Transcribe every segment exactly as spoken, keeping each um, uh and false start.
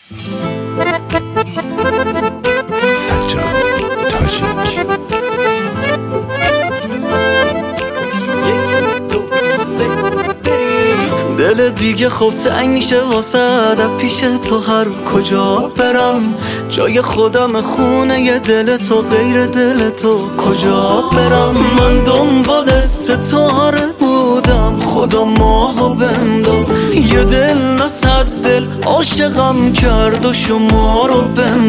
سجاد تاجیک. دل دیگه خوب تنگ میشه واسه در پیش تو هر کجا برم. جای خودم خونه ی دل تو، غیر دل تو کجا برم. من دنبال ستاره بودم، خدا ماهو بندم. یه دل نه صد دل عاشقم کرد و شما رو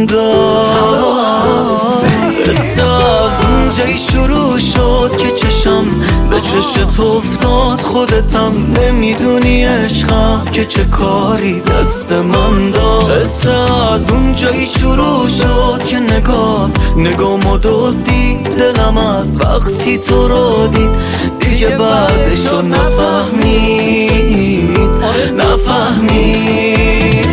بندم. قصه از اونجایی شروع شد که چشم به چشت افتاد. خودتم نمیدونی عشقم که چه کاری دست من داد. قصه از اونجایی شروع شد که نگات نگامو دزدی. دلم از وقتی تو رو دید دیگه بعدشو نفهمید نفهمید.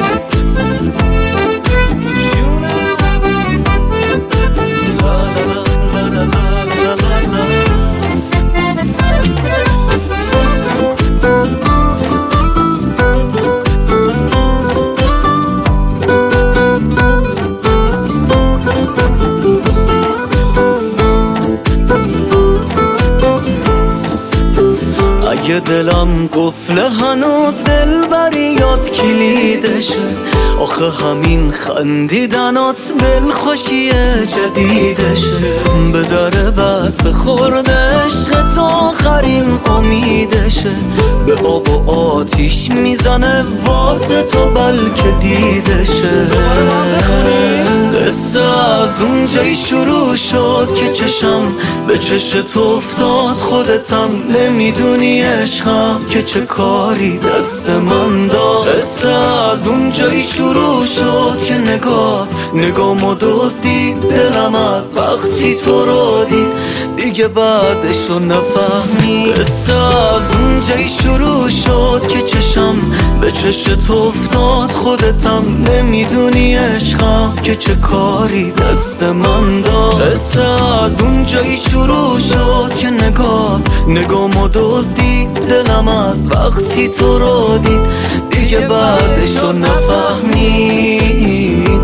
اگه دلم قفله هنوز دل بری یاد کلیدشه. آخه همین خندیدنات دل خوشی جدیدشه. به در بست خورده عشق تا آخرین امیدشه. به آب و آتیش میزنه واسه تو بلکه دیدشه. قصه از اونجایی شروع شد که چشم به چشت افتاد. خودتم نمیدونی عشقم که چه کاری دست من داد. قصه از اونجایی شروع شد که نگات نگامو دزدی. دلم از وقتی تو رو دید دیگه بعدشو نفهمید. قصه از اونجایی شروع شد که چشم به چشت افتاد. خودتم نمیدونی عشقم که چه کاری دست من داد. قصه از اونجایی شروع شد که نگات نگامو دزدی. دلم از وقتی تو رو دید دیگه بعدشو نفهمید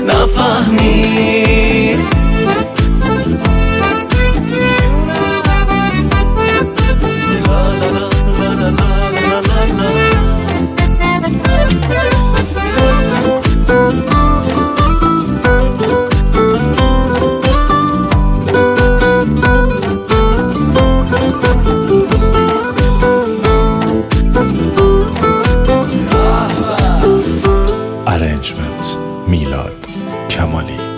نفهمید. ارنجمنت میلاد کمالی.